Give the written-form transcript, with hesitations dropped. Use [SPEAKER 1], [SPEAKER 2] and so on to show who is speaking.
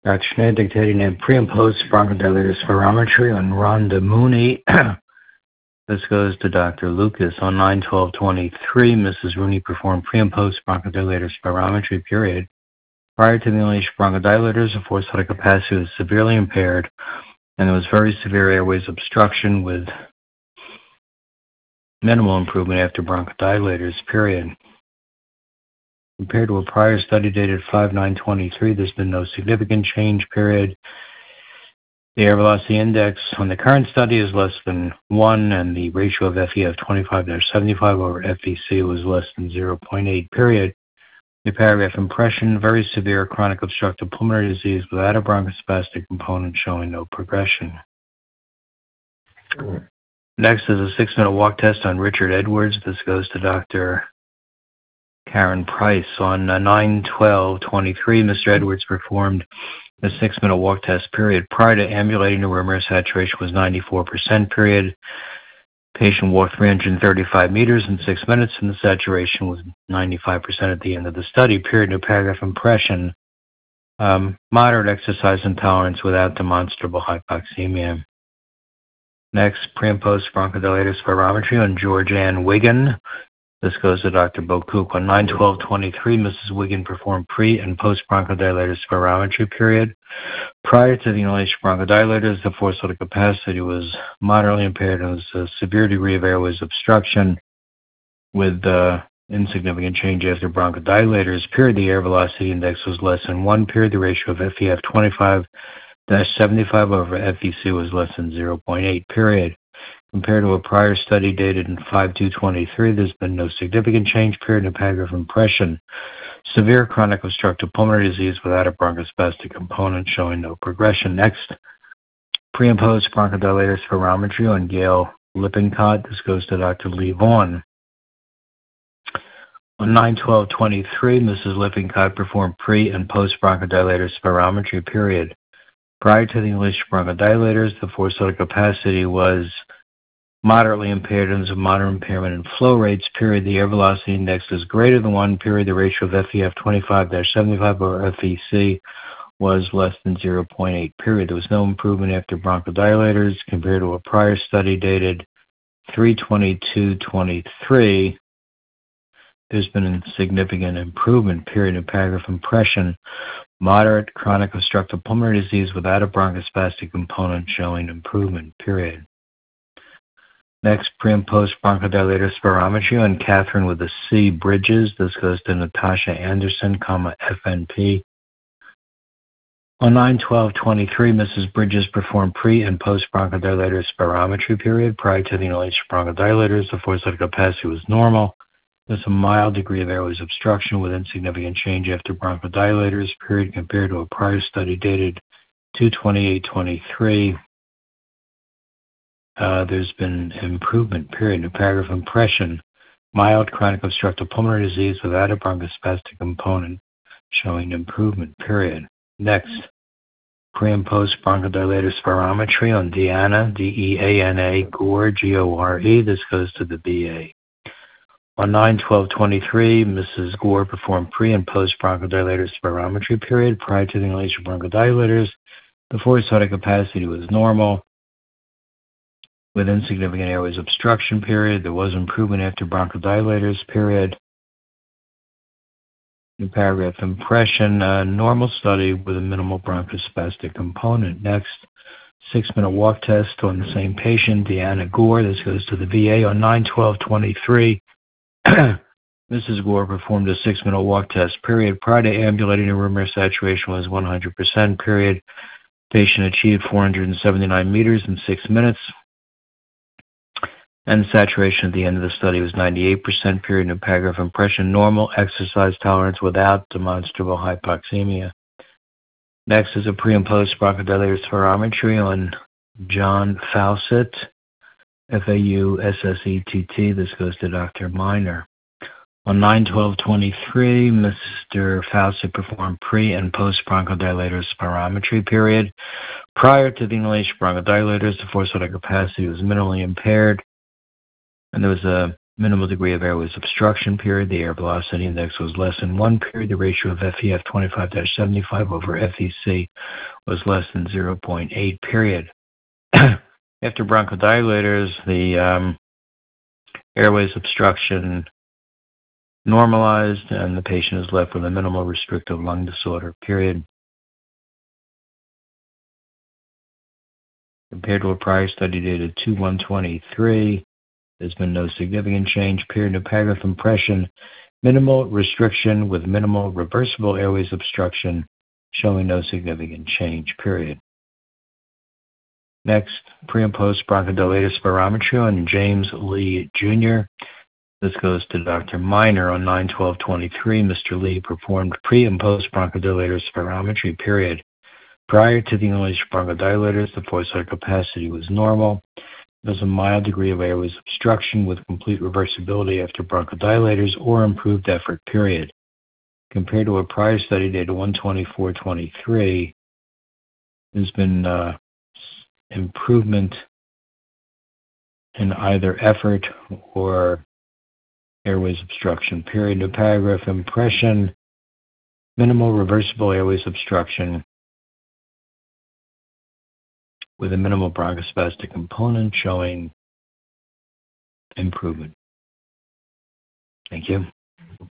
[SPEAKER 1] Dr. Schneider dictating a pre and post bronchodilator spirometry on Rhonda Mooney. This goes to Dr. Lucas. On 9/12/23, Mrs. Rooney performed pre and post bronchodilator spirometry period. Prior to the inhalation bronchodilators, the forced vital capacity was severely impaired, and there was very severe airways obstruction with minimal improvement after bronchodilators period. Compared to a prior study dated 5/9/23, there's been no significant change period. The air velocity index on the current study is less than 1, and the ratio of FEF 25/75 over FVC was less than 0.8 period. The paragraph impression, very severe chronic obstructive pulmonary disease without a bronchospastic component showing no progression. Next is a 6-minute walk test on Richard Edwards. This goes to Dr. Karen Price. On 9/12/23, Mr. Edwards performed a 6-minute walk test period. Prior to ambulating, the room air saturation was 94% period. Patient walked 335 meters in 6 minutes, and the saturation was 95% at the end of the study. Period. New paragraph impression. Moderate exercise intolerance without demonstrable hypoxemia. Next, pre and post bronchodilator spirometry on George Ann Wigan. This goes to Dr. Bocook. On 9/12/23, Mrs. Wigan performed pre and post bronchodilator spirometry period. Prior to the inhalation bronchodilators, the forced vital capacity was moderately impaired and was a severe degree of airways obstruction with insignificant change after bronchodilators. Period. The air velocity index was less than 1 period. The ratio of FEF 25/75 over FVC was less than 0.8 period. Compared to a prior study dated in 5/2/23, there's been no significant change period. In a paragraph impression. Severe chronic obstructive pulmonary disease without a bronchospastic component showing no progression. Next, pre and post bronchodilator spirometry on Gail Lippincott. This goes to Dr. Lee Vaughn. On 9/12/23, Mrs. Lippincott performed pre and post bronchodilator spirometry period. Prior to the inhalation bronchodilators, the forced vital capacity was moderately impaired and was a moderate impairment in flow rates. Period. The air velocity index is greater than 1 period. The ratio of FEF 25/75 over FVC was less than 0.8 period. There was no improvement after bronchodilators compared to a prior study dated 3/22/23. There's been a significant improvement. Period. In paragraph impression. Moderate chronic obstructive pulmonary disease without a bronchospastic component showing improvement. Period. Next, pre and post bronchodilator spirometry on Catherine with a C Bridges. This goes to Natasha Anderson, FNP. On 9/12/23, Mrs. Bridges performed pre and post bronchodilator spirometry period. Prior to the inhalation bronchodilators, the forced vital capacity was normal. There's a mild degree of airways obstruction with insignificant change after bronchodilators. Period. Compared to a prior study dated 2/28/23. There's been improvement. Period. In paragraph impression. Mild chronic obstructive pulmonary disease without a bronchospastic component showing improvement. Period. Next, pre and post bronchodilator spirometry on Deanna, Deana Gore, Gore. This goes to the BA. On 9/12/23, Mrs. Gore performed pre and post bronchodilator spirometry period. Prior to the inhalation bronchodilators, the forced vital capacity was normal with insignificant airways obstruction. Period. There was improvement after bronchodilators. Period. In paragraph impression, normal study with a minimal bronchospastic component. Next, 6-minute walk test on the same patient, Deanna Gore. This goes to the VA. On 9/12/23, Mrs. Gore performed a 6-minute walk test. Period. Prior to ambulating, the room air saturation was 100%. Period. Patient achieved 479 meters in 6 minutes. And the saturation at the end of the study was 98%. Period. In paragraph impression. Normal exercise tolerance without demonstrable hypoxemia. Next is a pre and post bronchodilator spirometry on John Fawcett, Faussett. This goes to Dr. Miner. On 9/12/23, Mr. Fawcett performed pre and post bronchodilator spirometry period. Prior to the inhalation bronchodilators, the forced vital capacity was minimally impaired, and there was a Minimal degree of airways obstruction, period. The air velocity index was less than 1, period. The ratio of FEF 25-75 over FEC was less than 0.8, period. After bronchodilators, the airways obstruction normalized, and the patient is left with a minimal restrictive lung disorder, period. Compared to a prior study dated 2/1/23, there's been no significant change, period. Pneumophagus impression, minimal restriction with minimal reversible airways obstruction, showing no significant change, period. Next, pre- and post-bronchodilator spirometry on James Lee Jr. This goes to Dr. Miner on 9/12/23. Mr. Lee performed pre- and post-bronchodilator spirometry, period. Prior to the inhalation of bronchodilators, the forced air capacity was normal. There was a mild degree of airways obstruction with complete reversibility after bronchodilators or improved effort, period. Compared to a prior study dated 1/24/23, there's been improvement in either effort or airways obstruction, period. New paragraph, impression, minimal reversible airways obstruction with a minimal bronchospastic component, showing improvement. Thank you.